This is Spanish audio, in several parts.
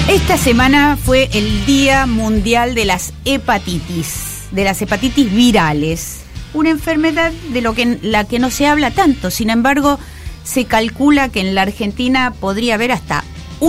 Esta semana fue el Día Mundial de las hepatitis virales, una enfermedad de la que no se habla tanto. Sin embargo, se calcula que en la Argentina podría haber hasta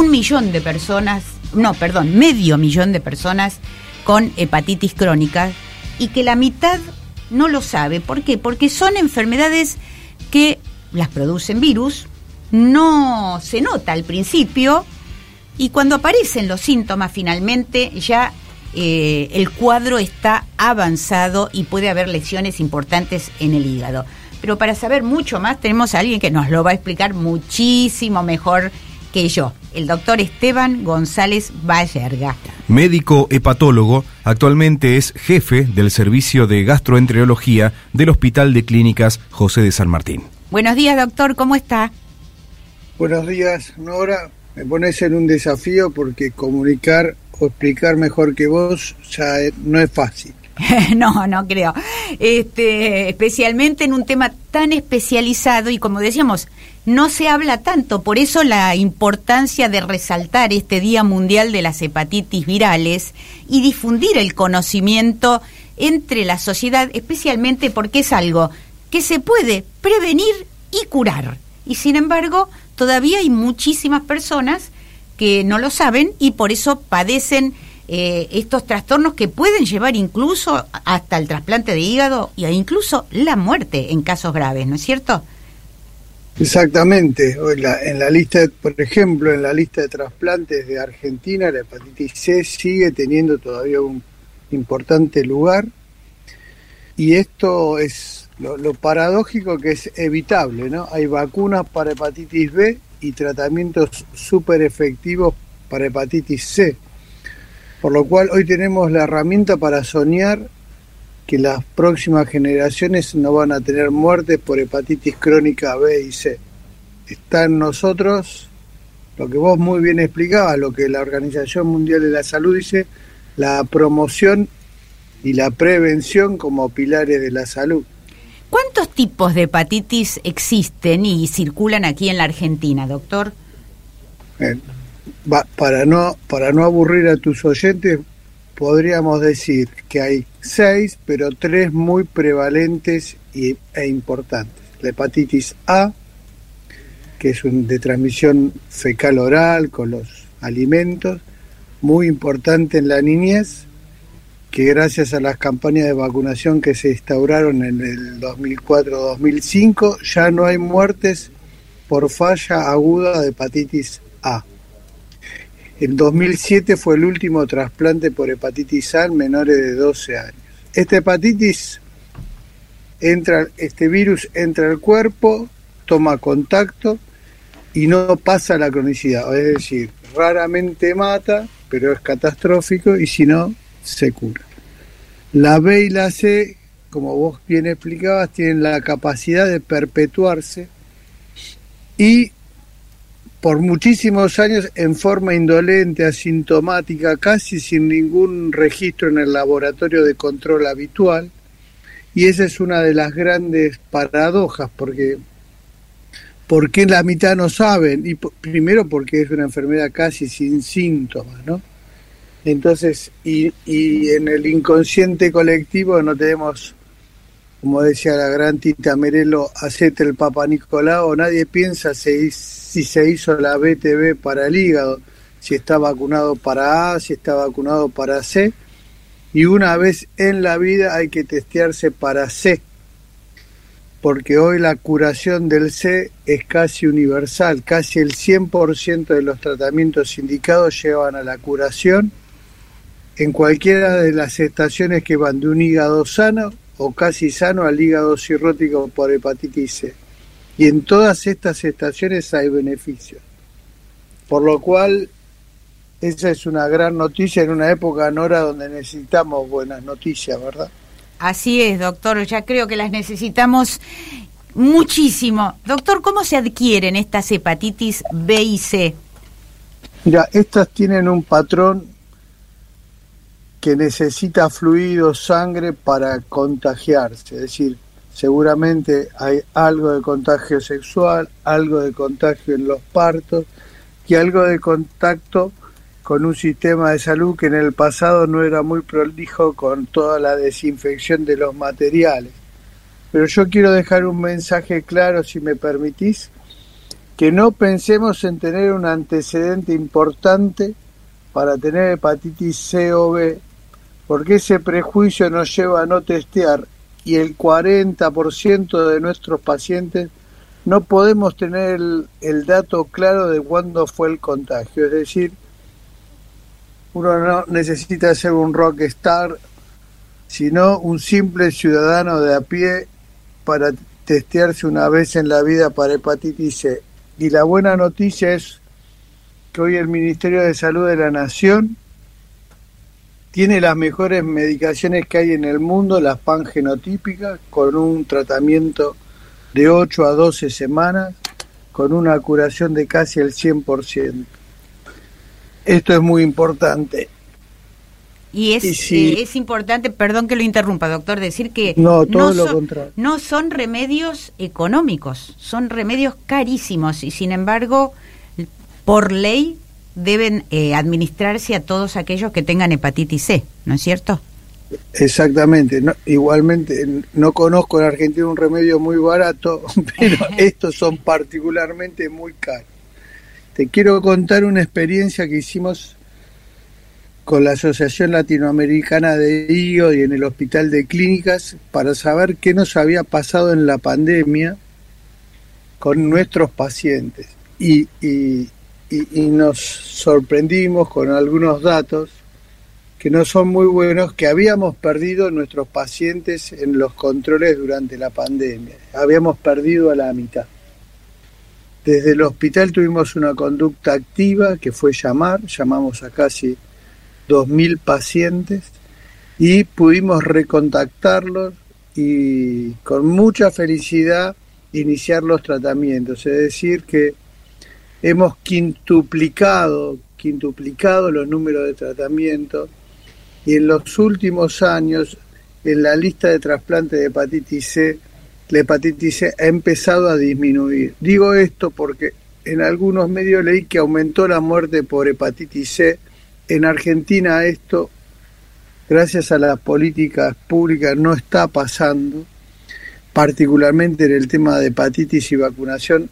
medio millón de personas con hepatitis crónica y que la mitad no lo sabe. ¿Por qué? Porque son enfermedades que las producen virus, no se nota al principio, y cuando aparecen los síntomas finalmente ya el cuadro está avanzado y puede haber lesiones importantes en el hígado. Pero para saber mucho más tenemos a alguien que nos lo va a explicar muchísimo mejor que yo, el doctor Esteban González Bayerga. Médico hepatólogo, actualmente es jefe del servicio de gastroenterología del Hospital de Clínicas José de San Martín. Buenos días, doctor, ¿cómo está? Buenos días, Nora. Me pones en un desafío porque comunicar o explicar mejor que vos ya no es fácil. No creo. Especialmente en un tema tan especializado y, como decíamos, no se habla tanto. Por eso la importancia de resaltar este Día Mundial de las Hepatitis Virales y difundir el conocimiento entre la sociedad, especialmente porque es algo que se puede prevenir y curar. Y sin embargo, todavía hay muchísimas personas que no lo saben y por eso padecen estos trastornos que pueden llevar incluso hasta el trasplante de hígado e incluso la muerte en casos graves, ¿no es cierto? Exactamente. En la lista, por ejemplo, en la lista de trasplantes de Argentina, la hepatitis C sigue teniendo todavía un importante lugar, y esto es lo paradójico, que es evitable, ¿no? Hay vacunas para hepatitis B y tratamientos súper efectivos para hepatitis C, por lo cual hoy tenemos la herramienta para soñar que las próximas generaciones no van a tener muertes por hepatitis crónica B y C. Está en nosotros, lo que vos muy bien explicabas, lo que la Organización Mundial de la Salud dice, la promoción y la prevención como pilares de la salud. ¿Cuántos tipos de hepatitis existen y circulan aquí en la Argentina, doctor? Para no aburrir a tus oyentes, podríamos decir que hay 6, pero 3 muy prevalentes e importantes. La hepatitis A, que es de transmisión fecal oral con los alimentos, muy importante en la niñez, que gracias a las campañas de vacunación que se instauraron en el 2004-2005, ya no hay muertes por falla aguda de hepatitis A. En 2007 fue el último trasplante por hepatitis A en menores de 12 años. Esta hepatitis este virus entra al cuerpo, toma contacto y no pasa a la cronicidad. Es decir, raramente mata, pero es catastrófico, y si no, se cura. La B y la C, como vos bien explicabas, tienen la capacidad de perpetuarse y por muchísimos años en forma indolente, asintomática, casi sin ningún registro en el laboratorio de control habitual, y esa es una de las grandes paradojas, porque ¿por qué la mitad no saben? Y primero porque es una enfermedad casi sin síntomas, ¿no? Entonces, y en el inconsciente colectivo no tenemos, como decía la gran Tita Merelo, hacete el Papa Nicolau, nadie piensa si se hizo la BTB para el hígado, si está vacunado para A, si está vacunado para C, y una vez en la vida hay que testearse para C, porque hoy la curación del C es casi universal, casi el 100% de los tratamientos indicados llevan a la curación en cualquiera de las estaciones que van de un hígado sano o casi sano al hígado cirrótico por hepatitis C. Y en todas estas estaciones hay beneficios. Por lo cual, esa es una gran noticia en una época, Nora, donde necesitamos buenas noticias, ¿verdad? Así es, doctor, ya creo que las necesitamos muchísimo. Doctor, ¿cómo se adquieren estas hepatitis B y C? Mira, estas tienen un patrón que necesita fluido, sangre para contagiarse, es decir, seguramente hay algo de contagio sexual, algo de contagio en los partos y algo de contacto con un sistema de salud que en el pasado no era muy prolijo con toda la desinfección de los materiales. Pero yo quiero dejar un mensaje claro, si me permitís, que no pensemos en tener un antecedente importante para tener hepatitis C o B, porque ese prejuicio nos lleva a no testear, y el 40% de nuestros pacientes no podemos tener el dato claro de cuándo fue el contagio. Es decir, uno no necesita ser un rockstar, sino un simple ciudadano de a pie para testearse una vez en la vida para hepatitis C. Y la buena noticia es que hoy el Ministerio de Salud de la Nación tiene las mejores medicaciones que hay en el mundo, las pangenotípicas, con un tratamiento de 8 a 12 semanas, con una curación de casi el 100%. Esto es muy importante. Y es importante, perdón que lo interrumpa, doctor, decir que no lo contrario. No son remedios económicos, son remedios carísimos y sin embargo, por ley, deben administrarse a todos aquellos que tengan hepatitis C, ¿no es cierto? Exactamente. Igualmente, no conozco en Argentina un remedio muy barato, pero estos son particularmente muy caros. Te quiero contar una experiencia que hicimos con la Asociación Latinoamericana de Hígado y en el Hospital de Clínicas para saber qué nos había pasado en la pandemia con nuestros pacientes. Y nos sorprendimos con algunos datos que no son muy buenos, que habíamos perdido nuestros pacientes en los controles durante la pandemia. Habíamos perdido a la mitad. Desde el hospital tuvimos una conducta activa que fue llamamos a casi 2.000 pacientes y pudimos recontactarlos y con mucha felicidad iniciar los tratamientos. Es decir, que hemos quintuplicado los números de tratamiento y en los últimos años en la lista de trasplante de hepatitis C, la hepatitis C ha empezado a disminuir. Digo esto porque en algunos medios leí que aumentó la muerte por hepatitis C. En Argentina esto, gracias a las políticas públicas, no está pasando, particularmente en el tema de hepatitis y vacunación.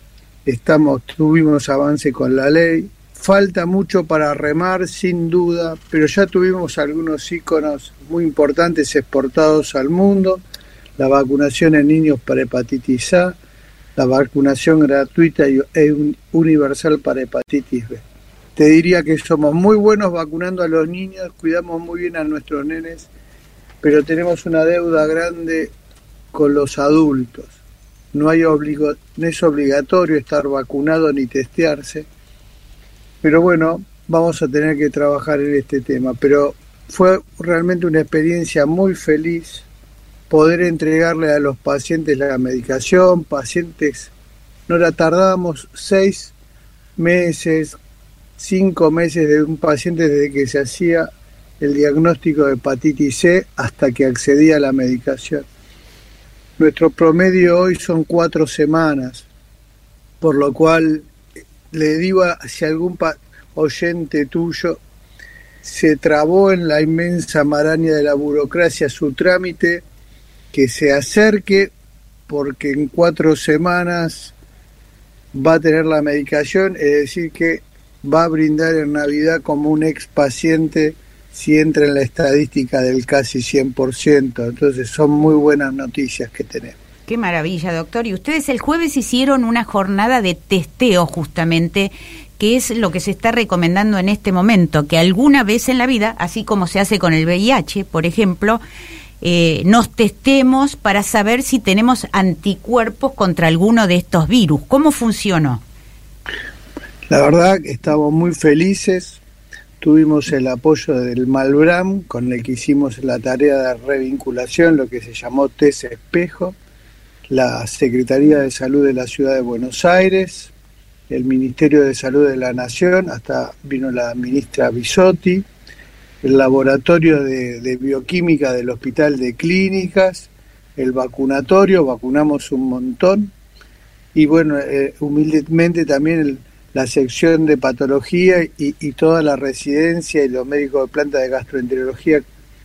Tuvimos avance con la ley, falta mucho para remar sin duda, pero ya tuvimos algunos íconos muy importantes exportados al mundo: la vacunación en niños para hepatitis A, la vacunación gratuita e universal para hepatitis B. Te diría que somos muy buenos vacunando a los niños, cuidamos muy bien a nuestros nenes, pero tenemos una deuda grande con los adultos. No es obligatorio estar vacunado ni testearse, pero bueno, vamos a tener que trabajar en este tema. Pero fue realmente una experiencia muy feliz poder entregarle a los pacientes la medicación. No la tardábamos 6 meses, 5 meses de un paciente desde que se hacía el diagnóstico de hepatitis C hasta que accedía a la medicación. Nuestro promedio hoy son 4 semanas, por lo cual le digo si algún oyente tuyo se trabó en la inmensa maraña de la burocracia su trámite, que se acerque, porque en 4 semanas va a tener la medicación, es decir que va a brindar en Navidad como un ex paciente si entra en la estadística del casi 100%. Entonces son muy buenas noticias que tenemos. Qué maravilla, doctor. Y ustedes el jueves hicieron una jornada de testeo justamente, que es lo que se está recomendando en este momento, que alguna vez en la vida, así como se hace con el VIH, por ejemplo, nos testemos para saber si tenemos anticuerpos contra alguno de estos virus. ¿Cómo funcionó? La verdad que estamos muy felices. Tuvimos el apoyo del Malbram, con el que hicimos la tarea de revinculación, lo que se llamó test espejo, la Secretaría de Salud de la Ciudad de Buenos Aires, el Ministerio de Salud de la Nación, hasta vino la ministra Bisotti, el laboratorio de bioquímica del Hospital de Clínicas, el vacunatorio, vacunamos un montón, y bueno, humildemente también la sección de patología y toda la residencia y los médicos de planta de gastroenterología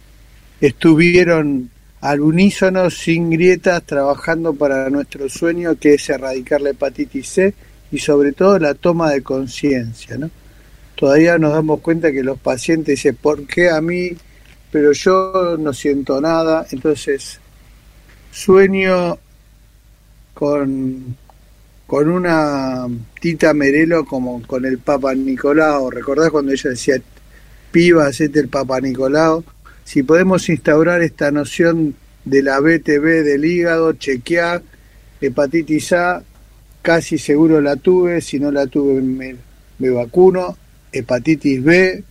estuvieron al unísono, sin grietas, trabajando para nuestro sueño, que es erradicar la hepatitis C y sobre todo la toma de conciencia, ¿no? Todavía nos damos cuenta que los pacientes dicen, ¿por qué a mí? Pero yo no siento nada. Entonces, sueño con una Tita Merelo como con el Papa Nicolau. ¿Recordás cuando ella decía, piba, hacete el Papa Nicolau? Si podemos instaurar esta noción de la BTB del hígado, chequear, hepatitis A, casi seguro la tuve, si no la tuve me vacuno, hepatitis B,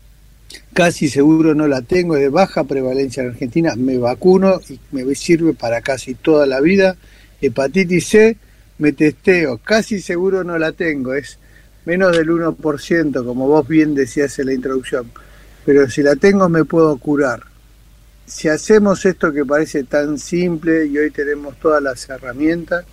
casi seguro no la tengo, es de baja prevalencia en Argentina, me vacuno y me sirve para casi toda la vida. Hepatitis C, me testeo, casi seguro no la tengo, es menos del 1%, como vos bien decías en la introducción, pero si la tengo me puedo curar. Si hacemos esto que parece tan simple y hoy tenemos todas las herramientas,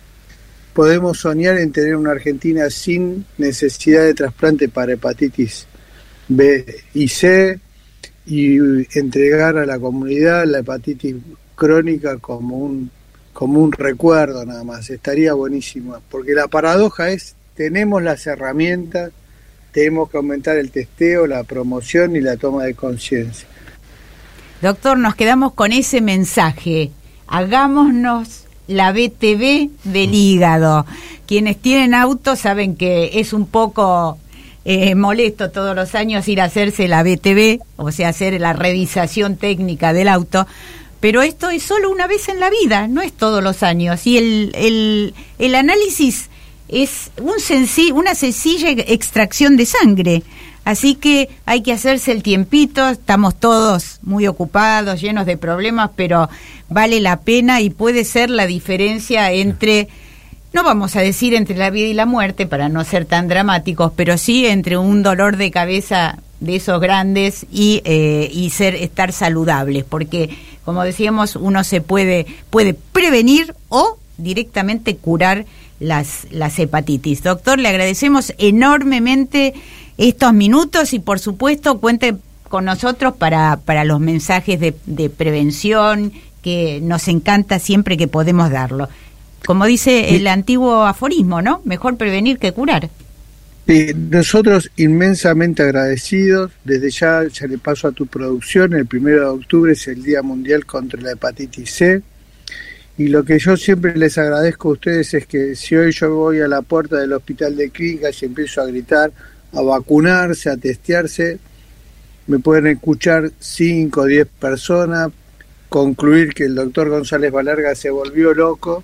podemos soñar en tener una Argentina sin necesidad de trasplante para hepatitis B y C y entregar a la comunidad la hepatitis crónica como un recuerdo nada más. Estaría buenísimo, porque la paradoja es, tenemos las herramientas, tenemos que aumentar el testeo, la promoción y la toma de conciencia. Doctor, nos quedamos con ese mensaje. Hagámonos la BTB del hígado. Quienes tienen auto saben que es un poco molesto todos los años ir a hacerse la BTB, o sea, hacer la revisación técnica del auto, pero esto es solo una vez en la vida, no es todos los años. Y el análisis es una sencilla extracción de sangre. Así que hay que hacerse el tiempito, estamos todos muy ocupados, llenos de problemas, pero vale la pena y puede ser la diferencia entre, no vamos a decir entre la vida y la muerte para no ser tan dramáticos, pero sí entre un dolor de cabeza de esos grandes y estar saludables, porque como decíamos, uno se puede prevenir o directamente curar las hepatitis. Doctor, le agradecemos enormemente estos minutos y por supuesto cuente con nosotros para los mensajes de prevención, que nos encanta siempre que podemos darlo. Como dice el antiguo aforismo, ¿no? Mejor prevenir que curar. Nosotros inmensamente agradecidos. Desde ya le paso a tu producción, el 1 de octubre es el Día Mundial contra la Hepatitis C. Y lo que yo siempre les agradezco a ustedes es que si hoy yo voy a la puerta del hospital de clínicas y empiezo a gritar, a vacunarse, a testearse, me pueden escuchar 5 o 10 personas, concluir que el doctor González Balerga se volvió loco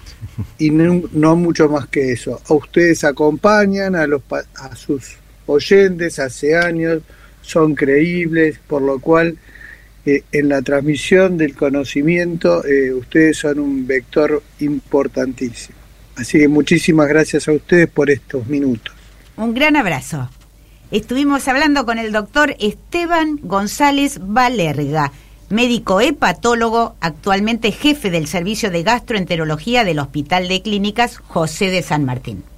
y no mucho más que eso. A ustedes acompañan, a sus oyentes hace años, son creíbles, por lo cual en la transmisión del conocimiento ustedes son un vector importantísimo. Así que muchísimas gracias a ustedes por estos minutos. Un gran abrazo. Estuvimos hablando con el doctor Esteban González Balerga, médico hepatólogo, actualmente jefe del servicio de gastroenterología del Hospital de Clínicas José de San Martín.